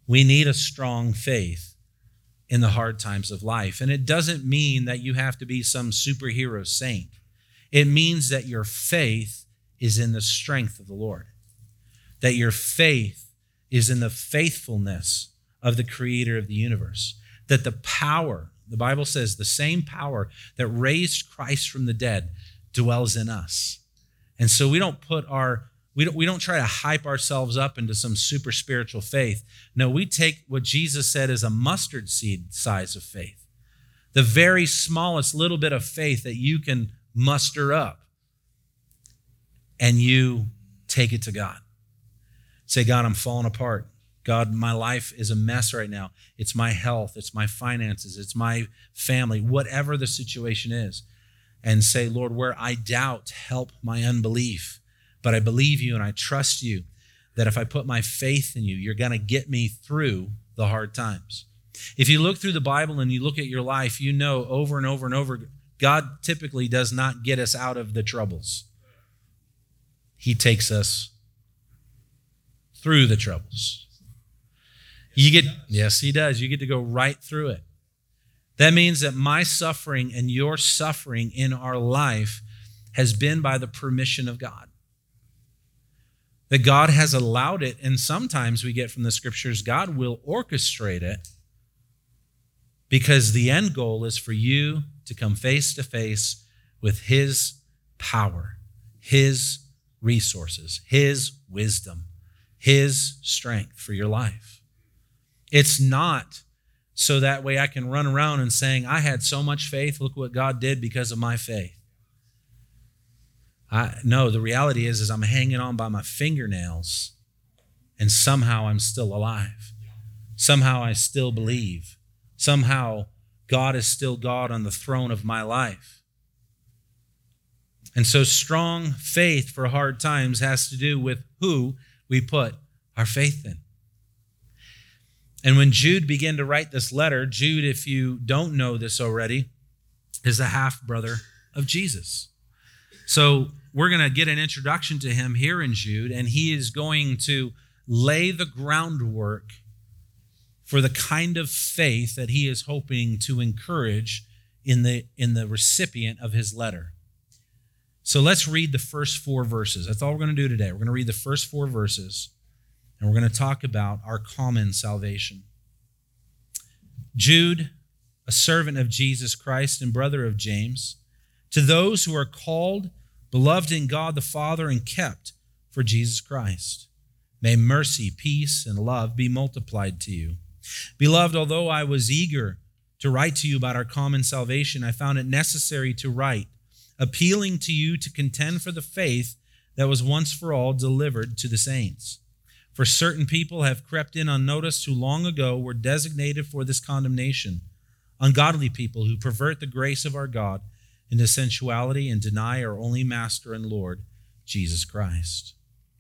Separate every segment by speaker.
Speaker 1: We need a strong faith in the hard times of life. And it doesn't mean that you have to be some superhero saint. It means that your faith is in the strength of the Lord, that your faith is in the faithfulness of the creator of the universe, that the power, the Bible says, the same power that raised Christ from the dead dwells in us. And so we don't try to hype ourselves up into some super spiritual faith. No, we take what Jesus said is a mustard seed size of faith, the very smallest little bit of faith that you can muster up, and you take it to God. Say, God, I'm falling apart. God, my life is a mess right now. It's my health, it's my finances, it's my family, whatever the situation is. And say, Lord, where I doubt, help my unbelief. But I believe you and I trust you that if I put my faith in you, you're going to get me through the hard times. If you look through the Bible and you look at your life, you know over and over and over, God typically does not get us out of the troubles. He takes us through the troubles. Yes, he does. You get to go right through it. That means that my suffering and your suffering in our life has been by the permission of God. That God has allowed it, and sometimes we get from the scriptures, God will orchestrate it because the end goal is for you to come face to face with his power, his resources, his wisdom, his strength for your life. It's not so that way I can run around and saying, I had so much faith, look what God did because of my faith. No, the reality is I'm hanging on by my fingernails, and somehow I'm still alive. Somehow I still believe. Somehow God is still God on the throne of my life. And so strong faith for hard times has to do with who we put our faith in. And when Jude began to write this letter, Jude, if you don't know this already, is the half-brother of Jesus. So we're going to get an introduction to him here in Jude, and he is going to lay the groundwork for the kind of faith that he is hoping to encourage in the recipient of his letter. So let's read the first 4 verses. That's all we're going to do today. We're going to read the first 4 verses, and we're going to talk about our common salvation. Jude, a servant of Jesus Christ and brother of James, to those who are called, beloved in God the Father, and kept for Jesus Christ, may mercy, peace, and love be multiplied to you. Beloved, although I was eager to write to you about our common salvation, I found it necessary to write, appealing to you to contend for the faith that was once for all delivered to the saints. For certain people have crept in unnoticed who long ago were designated for this condemnation, ungodly people who pervert the grace of our God into sensuality and deny our only Master and Lord, Jesus Christ.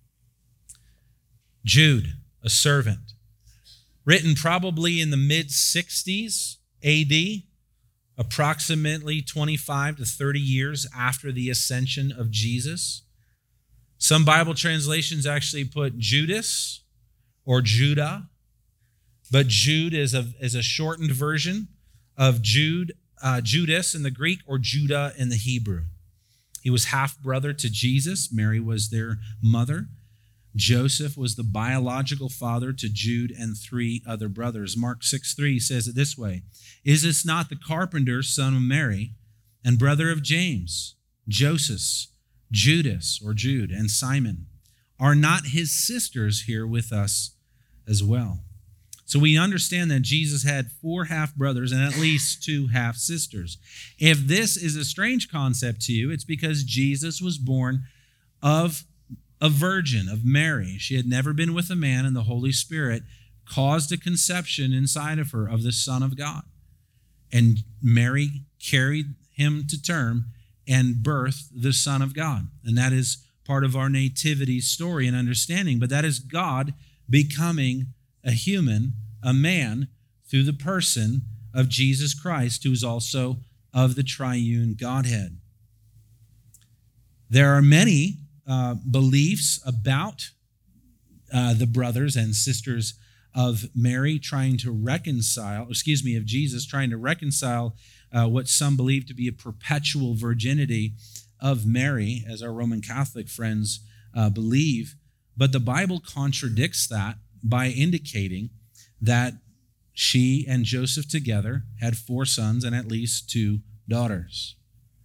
Speaker 1: Jude, a servant, written probably in the mid-60s AD, approximately 25 to 30 years after the ascension of Jesus. Some Bible translations actually put Judas or Judah, but Jude is a shortened version of Judas in the Greek, or Judah in the Hebrew. He was half-brother to Jesus. Mary was their mother. Joseph was the biological father to Jude and 3 other brothers. Mark 6:3 says it this way, is this not the carpenter, son of Mary, and brother of James, Joseph, Judas, or Jude, and Simon? Are not his sisters here with us as well? So we understand that Jesus had 4 half-brothers and at least 2 half-sisters. If this is a strange concept to you, it's because Jesus was born of a virgin, of Mary. She had never been with a man, and the Holy Spirit caused a conception inside of her of the Son of God. And Mary carried him to term and birthed the Son of God. And that is part of our nativity story and understanding. But that is God becoming a human, a man, through the person of Jesus Christ, who is also of the triune Godhead. There are many beliefs about the brothers and sisters of Mary trying to reconcile, of Jesus trying to reconcile what some believe to be a perpetual virginity of Mary, as our Roman Catholic friends believe. But the Bible contradicts that by indicating that she and Joseph together had 4 sons and at least 2 daughters.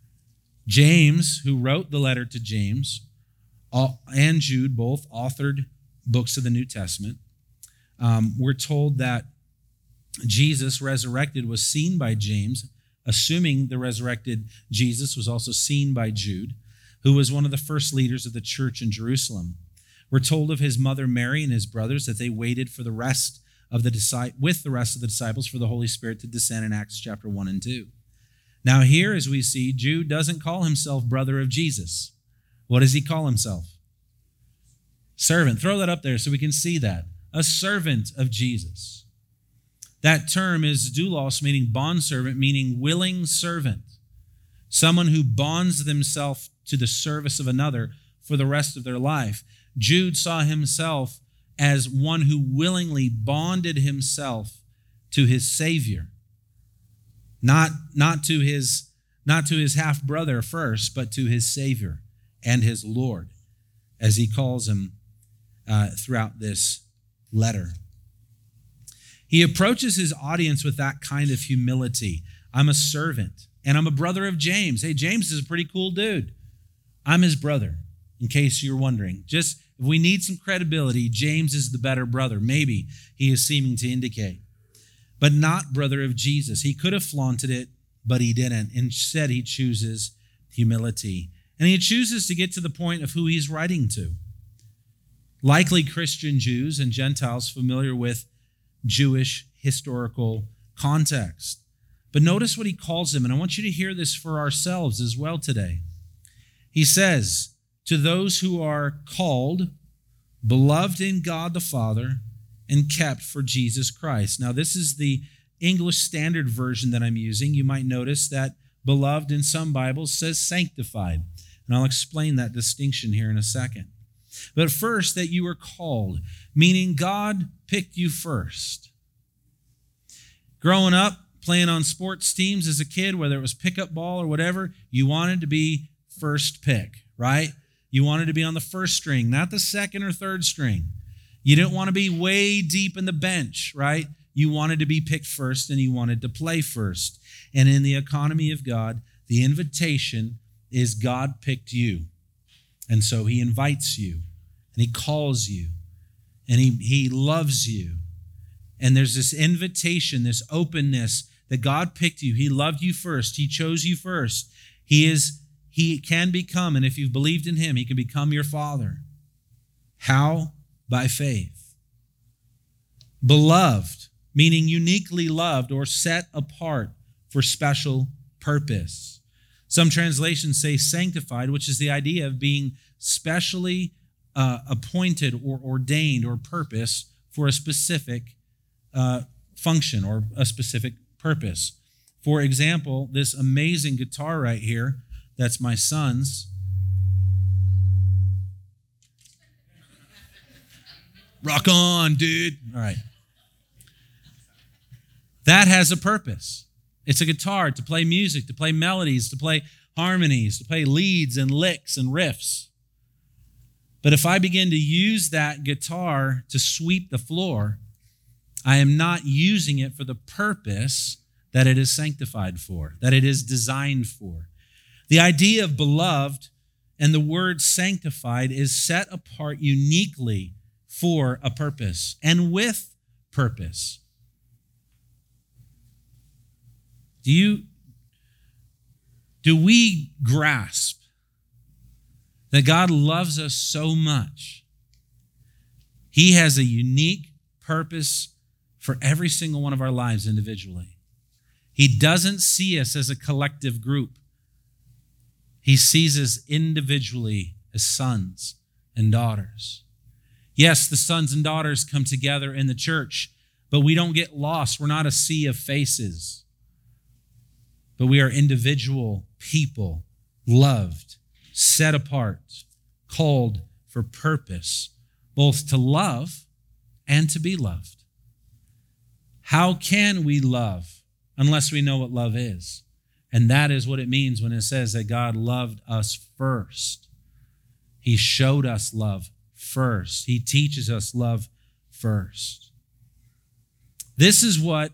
Speaker 1: James, who wrote the letter to James, and Jude both authored books of the New Testament. We're told that Jesus resurrected was seen by James, assuming the resurrected Jesus was also seen by Jude, who was one of the first leaders of the church in Jerusalem. We're told of his mother Mary and his brothers that they waited for the rest of the disciples for the Holy Spirit to descend in Acts chapter 1 and 2. Now here, as we see, Jude doesn't call himself brother of Jesus. What does he call himself? Servant. Throw that up there so we can see that. A servant of Jesus. That term is doulos, meaning bondservant, meaning willing servant. Someone who bonds themselves to the service of another for the rest of their life. Jude saw himself as one who willingly bonded himself to his Savior. Not to his half-brother first, but to his Savior and his Lord, as he calls him throughout this letter. He approaches his audience with that kind of humility. I'm a servant, and I'm a brother of James. Hey, James is a pretty cool dude. I'm his brother, in case you're wondering. Just if we need some credibility, James is the better brother. Maybe he is seeming to indicate. But not brother of Jesus. He could have flaunted it, but he didn't. Instead, he chooses humility. And he chooses to get to the point of who he's writing to. Likely Christian Jews and Gentiles familiar with Jewish historical context. But notice what he calls them, and I want you to hear this for ourselves as well today. He says, to those who are called, beloved in God the Father, and kept for Jesus Christ. Now, this is the English Standard Version that I'm using. You might notice that beloved in some Bibles says sanctified, and I'll explain that distinction here in a second. But first, that you were called, meaning God picked you first. Growing up, playing on sports teams as a kid, whether it was pickup ball or whatever, you wanted to be first pick, right? You wanted to be on the first string, not the second or third string. You didn't want to be way deep in the bench, right? You wanted to be picked first and you wanted to play first. And in the economy of God, the invitation is God picked you. And so he invites you and he calls you and he loves you. And there's this invitation, this openness that God picked you. He loved you first. He chose you first. He can become, and if you've believed in him, he can become your father. How? By faith. Beloved, meaning uniquely loved or set apart for special purpose. Some translations say sanctified, which is the idea of being specially appointed or ordained or purpose for a specific function or a specific purpose. For example, this amazing guitar right here, that's my son's. Rock on, dude. All right. That has a purpose. It's a guitar to play music, to play melodies, to play harmonies, to play leads and licks and riffs. But if I begin to use that guitar to sweep the floor, I am not using it for the purpose that it is sanctified for, that it is designed for. The idea of beloved and the word sanctified is set apart uniquely for a purpose and with purpose. Do we grasp that God loves us so much? He has a unique purpose for every single one of our lives individually. He doesn't see us as a collective group. He sees us individually as sons and daughters. Yes, the sons and daughters come together in the church, but we don't get lost. We're not a sea of faces. But we are individual people, loved, set apart, called for purpose, both to love and to be loved. How can we love unless we know what love is? And that is what it means when it says that God loved us first. He showed us love first. He teaches us love first. This is what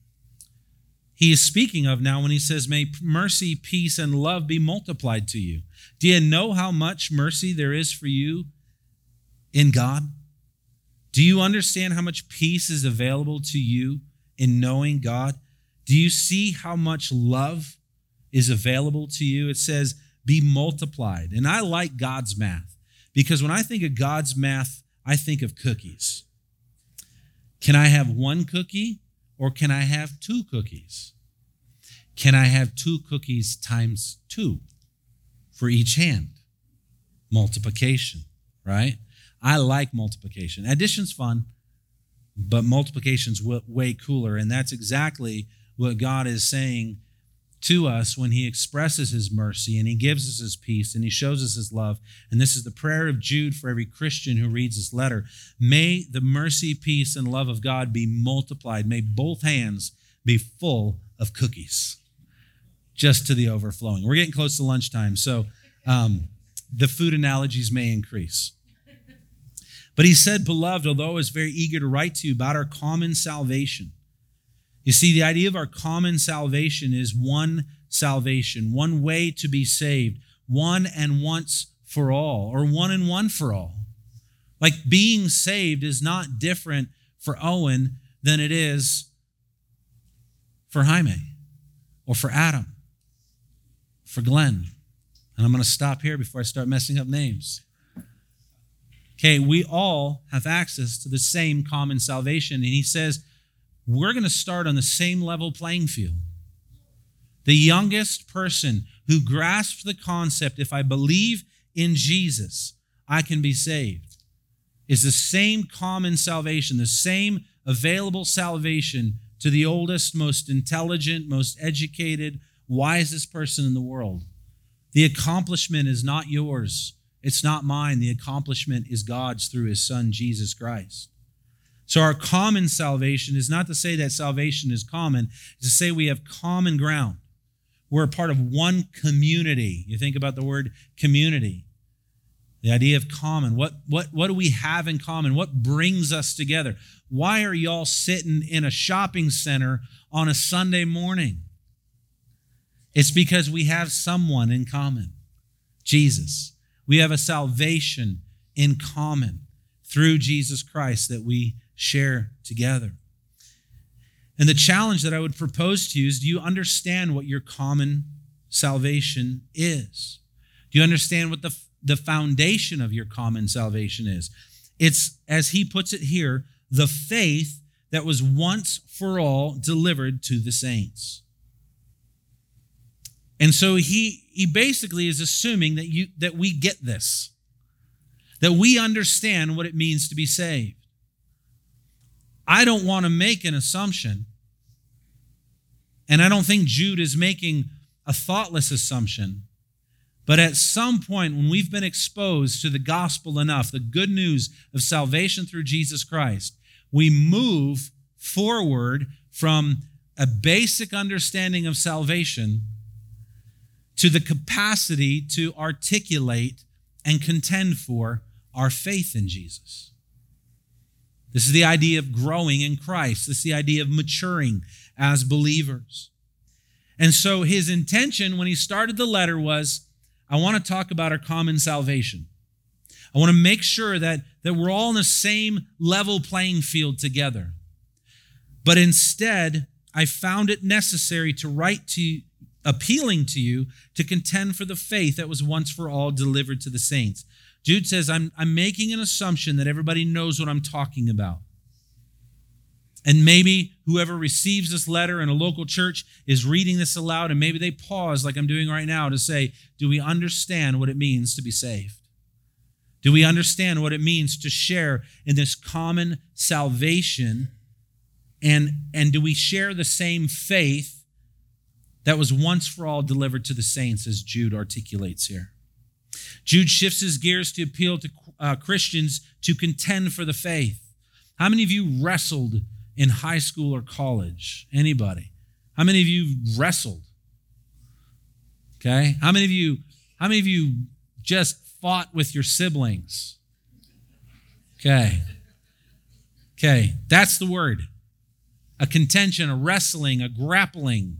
Speaker 1: he is speaking of now when he says, may mercy, peace, and love be multiplied to you. Do you know how much mercy there is for you in God? Do you understand how much peace is available to you in knowing God? Do you see how much love is available to you? It says, be multiplied. And I like God's math because when I think of God's math, I think of cookies. Can I have one cookie or can I have two cookies? Can I have two cookies times two for each hand? Multiplication, right? I like multiplication. Addition's fun, but multiplication's way cooler. And that's exactly what God is saying to us when he expresses his mercy and he gives us his peace and he shows us his love. And this is the prayer of Jude for every Christian who reads this letter. May the mercy, peace, and love of God be multiplied. May both hands be full of cookies, just to the overflowing. We're getting close to lunchtime, so the food analogies may increase. But he said, beloved, although I was very eager to write to you about our common salvation. You see, the idea of our common salvation is one salvation, one way to be saved, one and once for all, or one and one for all. Like being saved is not different for Owen than it is for Jaime or for Adam, for Glenn. And I'm going to stop here before I start messing up names. Okay, we all have access to the same common salvation. And he says, we're going to start on the same level playing field. The youngest person who grasps the concept, if I believe in Jesus, I can be saved, is the same common salvation, the same available salvation to the oldest, most intelligent, most educated, wisest person in the world. The accomplishment is not yours. It's not mine. The accomplishment is God's through his son, Jesus Christ. So our common salvation is not to say that salvation is common. It's to say we have common ground. We're a part of one community. You think about the word community. The idea of common. What do we have in common? What brings us together? Why are y'all sitting in a shopping center on a Sunday morning? It's because we have someone in common, Jesus. We have a salvation in common through Jesus Christ that we share together. And the challenge that I would propose to you is, do you understand what your common salvation is? Do you understand what the foundation of your common salvation is? It's, as he puts it here, the faith that was once for all delivered to the saints. And so he basically is assuming that we get this, that we understand what it means to be saved. I don't want to make an assumption, and I don't think Jude is making a thoughtless assumption, but at some point when we've been exposed to the gospel enough, the good news of salvation through Jesus Christ, we move forward from a basic understanding of salvation to the capacity to articulate and contend for our faith in Jesus. This is the idea of growing in Christ. This is the idea of maturing as believers. And so his intention when he started the letter was, I want to talk about our common salvation. I want to make sure that we're all in the same level playing field together. But instead, I found it necessary to write to you, appealing to you to contend for the faith that was once for all delivered to the saints. Jude says, I'm making an assumption that everybody knows what I'm talking about. And maybe whoever receives this letter in a local church is reading this aloud, and maybe they pause like I'm doing right now to say, do we understand what it means to be saved? Do we understand what it means to share in this common salvation? And do we share the same faith that was once for all delivered to the saints, as Jude articulates here? Jude shifts his gears to appeal to Christians to contend for the faith. How many of you wrestled in high school or college? Anybody? How many of you wrestled? Okay. How many of you just fought with your siblings? Okay. Okay. That's the word. A contention, a wrestling, a grappling.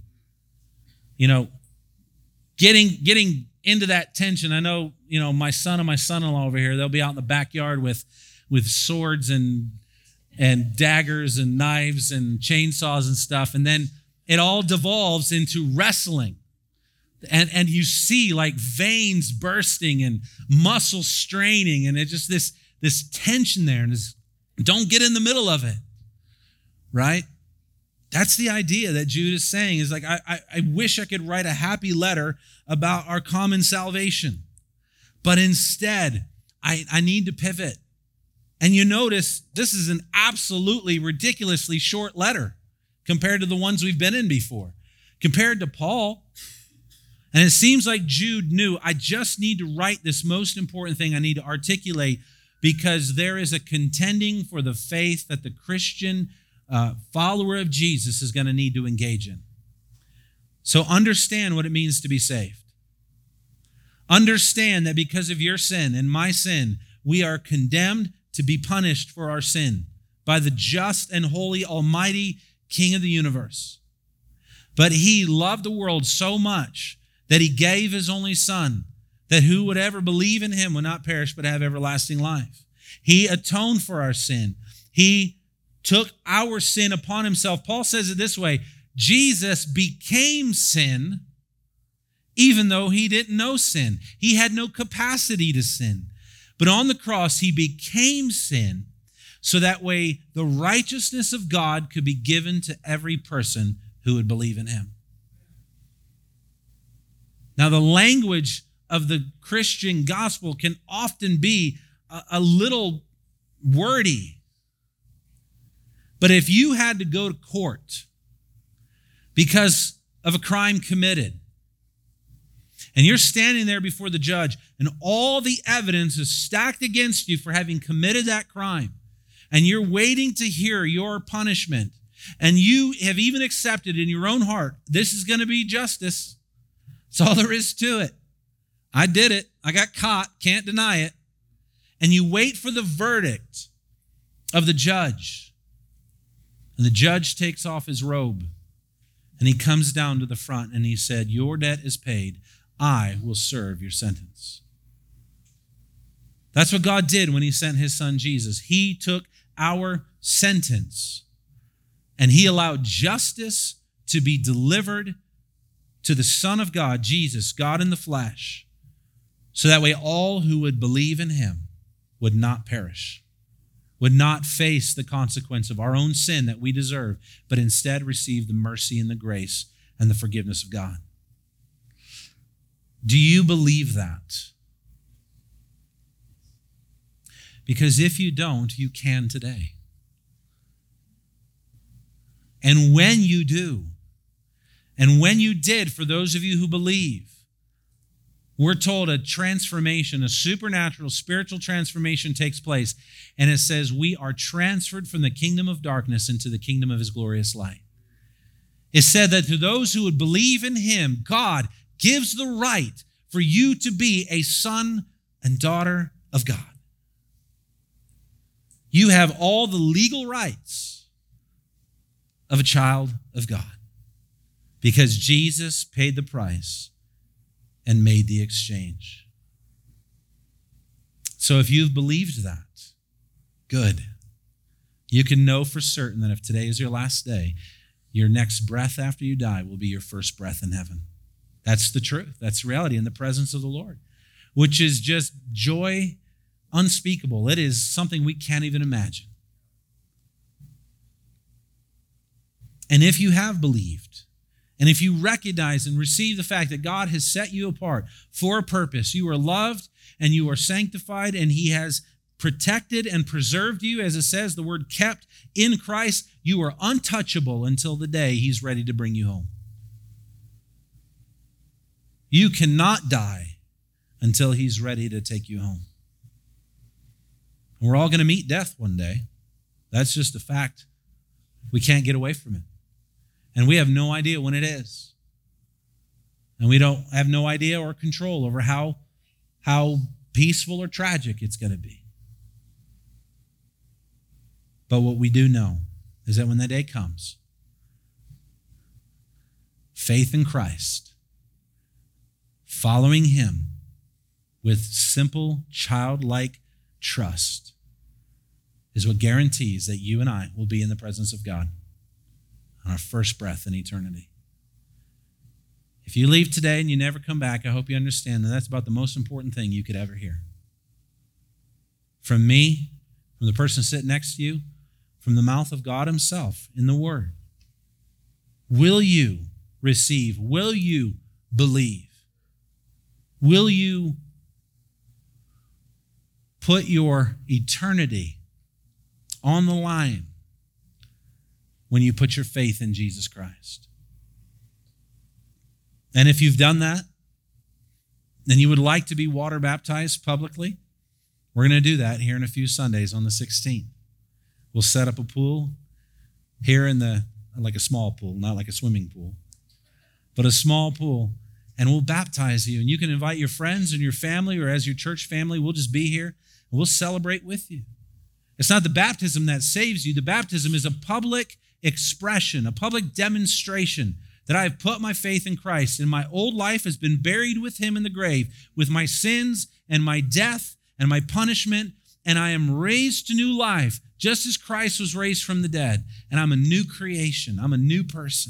Speaker 1: Getting into that tension. I know, my son and my son-in-law over here, they'll be out in the backyard with swords and daggers and knives and chainsaws and stuff. And then it all devolves into wrestling. And you see like veins bursting and muscles straining. And it's just this tension there. And don't get in the middle of it, right? That's the idea that Jude is saying is like, I wish I could write a happy letter about our common salvation. But instead, I need to pivot. And you notice this is an absolutely ridiculously short letter compared to the ones we've been in before. Compared to Paul. And it seems like Jude knew, I just need to write this most important thing I need to articulate because there is a contending for the faith that the Christian follower of Jesus is going to need to engage in. So understand what it means to be saved. Understand that because of your sin and my sin, we are condemned to be punished for our sin by the just and holy, almighty King of the universe. But he loved the world so much that he gave his only son, that who would ever believe in him would not perish but have everlasting life. He atoned for our sin. He took our sin upon himself. Paul says it this way, Jesus became sin even though he didn't know sin. He had no capacity to sin. But on the cross, he became sin so that way the righteousness of God could be given to every person who would believe in him. Now, the language of the Christian gospel can often be a little wordy. But if you had to go to court because of a crime committed, and you're standing there before the judge, and all the evidence is stacked against you for having committed that crime, and you're waiting to hear your punishment, and you have even accepted in your own heart, this is going to be justice. That's all there is to it. I did it. I got caught. Can't deny it. And you wait for the verdict of the judge. And the judge takes off his robe and he comes down to the front and he said, your debt is paid. I will serve your sentence. That's what God did when he sent his son Jesus. He took our sentence and he allowed justice to be delivered to the Son of God, Jesus, God in the flesh, so that way all who would believe in him would not perish, would not face the consequence of our own sin that we deserve, but instead receive the mercy and the grace and the forgiveness of God. Do you believe that? Because if you don't, you can today. And when you do, and when you did, for those of you who believe, we're told a transformation, a supernatural, spiritual transformation takes place. And it says we are transferred from the kingdom of darkness into the kingdom of his glorious light. It said that to those who would believe in him, God gives the right for you to be a son and daughter of God. You have all the legal rights of a child of God because Jesus paid the price and made the exchange. So if you've believed that, good. You can know for certain that if today is your last day, your next breath after you die will be your first breath in heaven. That's the truth. That's reality in the presence of the Lord, which is just joy unspeakable. It is something we can't even imagine. And if you have believed, and if you recognize and receive the fact that God has set you apart for a purpose, you are loved and you are sanctified, and he has protected and preserved you, as it says, the word kept in Christ, you are untouchable until the day he's ready to bring you home. You cannot die until he's ready to take you home. We're all going to meet death one day. That's just a fact We can't get away from it. And we have no idea when it is. And we don't have no idea or control over how peaceful or tragic it's going to be. But what we do know is that when that day comes, faith in Christ, following him with simple, childlike trust, is what guarantees that you and I will be in the presence of God on our first breath in eternity. If you leave today and you never come back, I hope you understand that that's about the most important thing you could ever hear. From me, from the person sitting next to you, from the mouth of God himself in the Word. Will you receive? Will you believe? Will you put your eternity on the line when you put your faith in Jesus Christ? And if you've done that, and you would like to be water baptized publicly, we're going to do that here in a few Sundays on the 16th. We'll set up a pool here like a small pool, not like a swimming pool, but a small pool, and we'll baptize you. And you can invite your friends and your family, or as your church family, we'll just be here and we'll celebrate with you. It's not the baptism that saves you. The baptism is a public expression, a public demonstration that I have put my faith in Christ, and my old life has been buried with him in the grave, with my sins and my death and my punishment, and I am raised to new life, just as Christ was raised from the dead, and I'm a new creation. I'm a new person.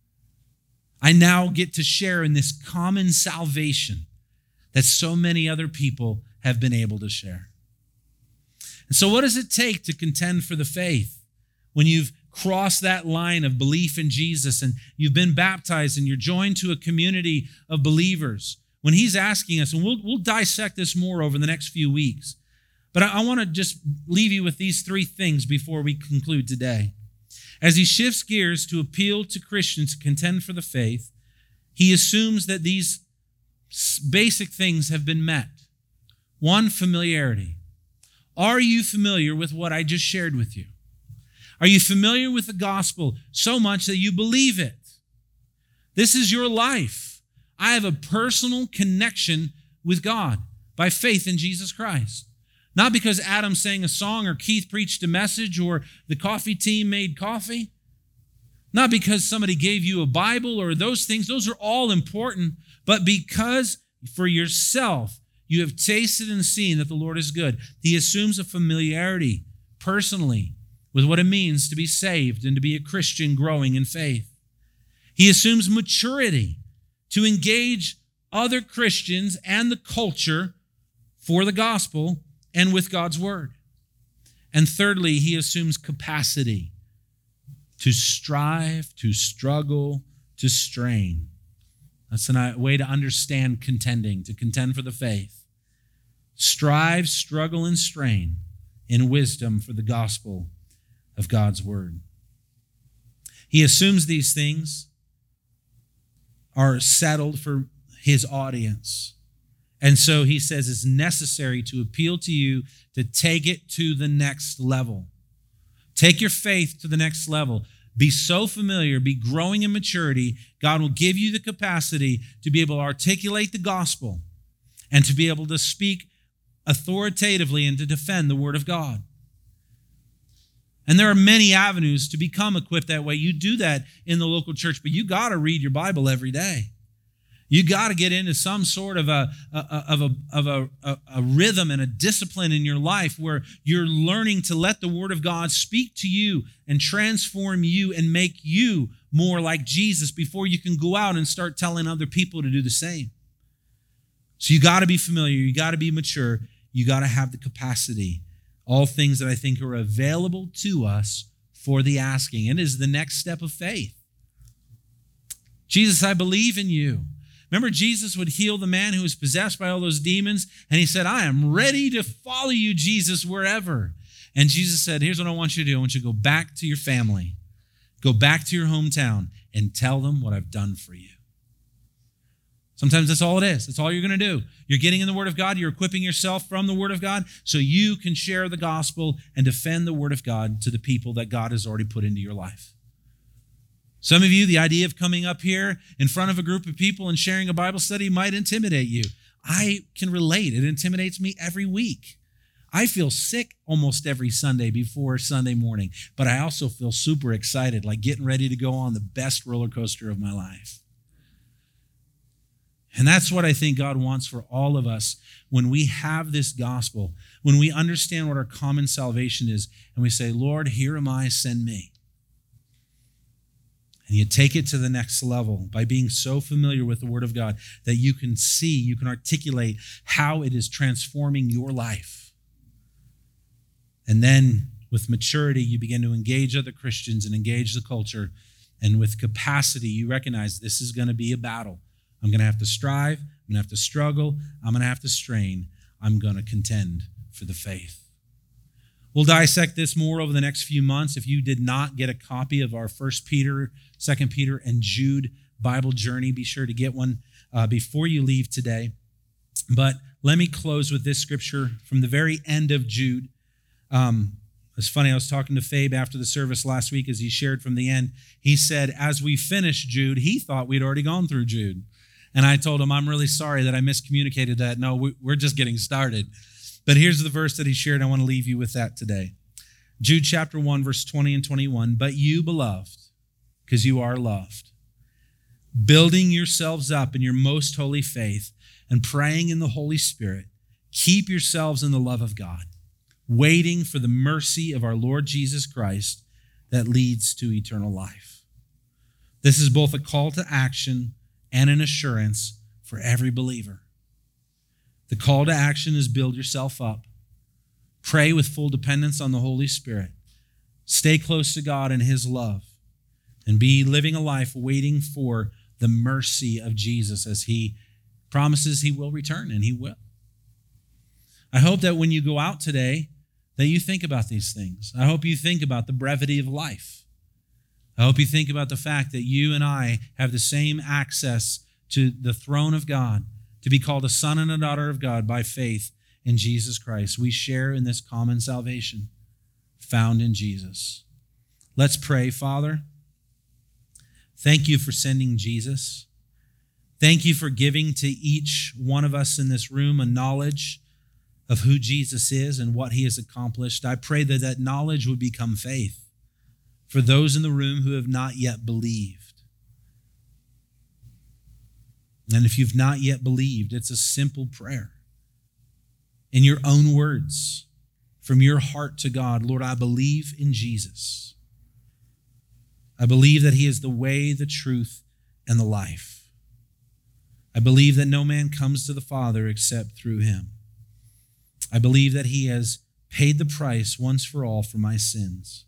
Speaker 1: I now get to share in this common salvation that so many other people have been able to share. And so what does it take to contend for the faith when you've crossed that line of belief in Jesus and you've been baptized and you're joined to a community of believers? When he's asking us, and we'll dissect this more over the next few weeks, but I want to just leave you with these three things before we conclude today. As he shifts gears to appeal to Christians to contend for the faith, he assumes that these basic things have been met. One, familiarity. Are you familiar with what I just shared with you? Are you familiar with the gospel so much that you believe it? This is your life. I have a personal connection with God by faith in Jesus Christ. Not because Adam sang a song or Keith preached a message or the coffee team made coffee. Not because somebody gave you a Bible or those things. Those are all important. But because for yourself, you have tasted and seen that the Lord is good. He assumes a familiarity personally with what it means to be saved and to be a Christian growing in faith. He assumes maturity to engage other Christians and the culture for the gospel and with God's word. And thirdly, he assumes capacity to strive, to struggle, to strain. That's a way to understand contending, to contend for the faith. Strive, struggle, and strain in wisdom for the gospel of God's word. He assumes these things are settled for his audience. And so he says it's necessary to appeal to you to take it to the next level. Take your faith to the next level. Be so familiar, be growing in maturity. God will give you the capacity to be able to articulate the gospel and to be able to speak authoritatively and to defend the word of God. And there are many avenues to become equipped that way. You do that in the local church, but you got to read your Bible every day. You got to get into some sort of a rhythm and a discipline in your life where you're learning to let the Word of God speak to you and transform you and make you more like Jesus before you can go out and start telling other people to do the same. So you got to be familiar. You got to be mature. You got to have the capacity. All things that I think are available to us for the asking. It is the next step of faith. Jesus, I believe in you. Remember, Jesus would heal the man who was possessed by all those demons, and he said, I am ready to follow you, Jesus, wherever. And Jesus said, here's what I want you to do. I want you to go back to your family, go back to your hometown, and tell them what I've done for you. Sometimes that's all it is. That's all you're going to do. You're getting in the Word of God. You're equipping yourself from the Word of God so you can share the gospel and defend the Word of God to the people that God has already put into your life. Some of you, the idea of coming up here in front of a group of people and sharing a Bible study might intimidate you. I can relate. It intimidates me every week. I feel sick almost every Sunday before Sunday morning, but I also feel super excited, like getting ready to go on the best roller coaster of my life. And that's what I think God wants for all of us when we have this gospel, when we understand what our common salvation is, and we say, Lord, here am I, send me. And you take it to the next level by being so familiar with the Word of God that you can see, you can articulate how it is transforming your life. And then with maturity, you begin to engage other Christians and engage the culture. And with capacity, you recognize this is going to be a battle. I'm going to have to strive. I'm going to have to struggle. I'm going to have to strain. I'm going to contend for the faith. We'll dissect this more over the next few months. If you did not get a copy of our 1 Peter, 2 Peter, and Jude Bible journey, be sure to get one before you leave today. But let me close with this scripture from the very end of Jude. It's funny, I was talking to Fabe after the service last week as he shared from the end. He said, as we finished Jude, he thought we'd already gone through Jude. And I told him, I'm really sorry that I miscommunicated that. No, we're just getting started. But here's the verse that he shared. I want to leave you with that today. Jude chapter 1, verse 20 and 21. But you, beloved, because you are loved, building yourselves up in your most holy faith and praying in the Holy Spirit, keep yourselves in the love of God, waiting for the mercy of our Lord Jesus Christ that leads to eternal life. This is both a call to action and an assurance for every believer. The call to action is build yourself up. Pray with full dependence on the Holy Spirit. Stay close to God and His love. And be living a life waiting for the mercy of Jesus as He promises He will return, and He will. I hope that when you go out today, that you think about these things. I hope you think about the brevity of life. I hope you think about the fact that you and I have the same access to the throne of God, to be called a son and a daughter of God by faith in Jesus Christ. We share in this common salvation found in Jesus. Let's pray. Father, thank you for sending Jesus. Thank you for giving to each one of us in this room a knowledge of who Jesus is and what He has accomplished. I pray that that knowledge would become faith for those in the room who have not yet believed. And if you've not yet believed, it's a simple prayer. In your own words, from your heart to God, Lord, I believe in Jesus. I believe that He is the way, the truth, and the life. I believe that no man comes to the Father except through Him. I believe that He has paid the price once for all for my sins.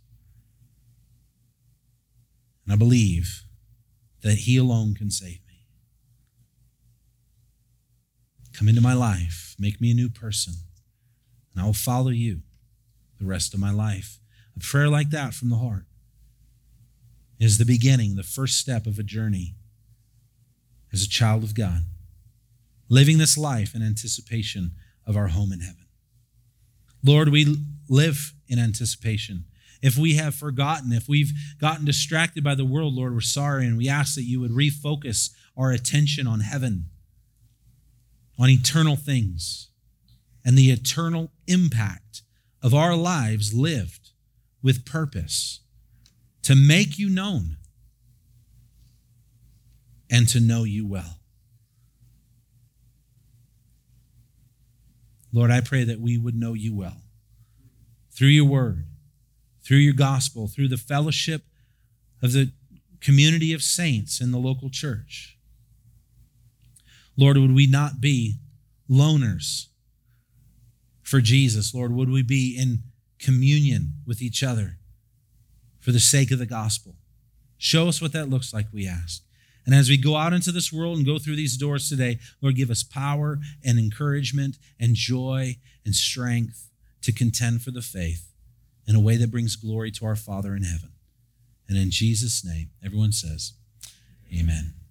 Speaker 1: And I believe that He alone can save me. Come into my life, make me a new person, and I will follow you the rest of my life. A prayer like that from the heart is the beginning, the first step of a journey as a child of God, living this life in anticipation of our home in heaven. Lord, we live in anticipation. If we have forgotten, if we've gotten distracted by the world, Lord, we're sorry, and we ask that you would refocus our attention on heaven, on eternal things, and the eternal impact of our lives lived with purpose to make you known and to know you well. Lord, I pray that we would know you well through your word, through your gospel, through the fellowship of the community of saints in the local church. Lord, would we not be loners for Jesus? Lord, would we be in communion with each other for the sake of the gospel? Show us what that looks like, we ask. And as we go out into this world and go through these doors today, Lord, give us power and encouragement and joy and strength to contend for the faith in a way that brings glory to our Father in heaven. And in Jesus' name, everyone says, amen.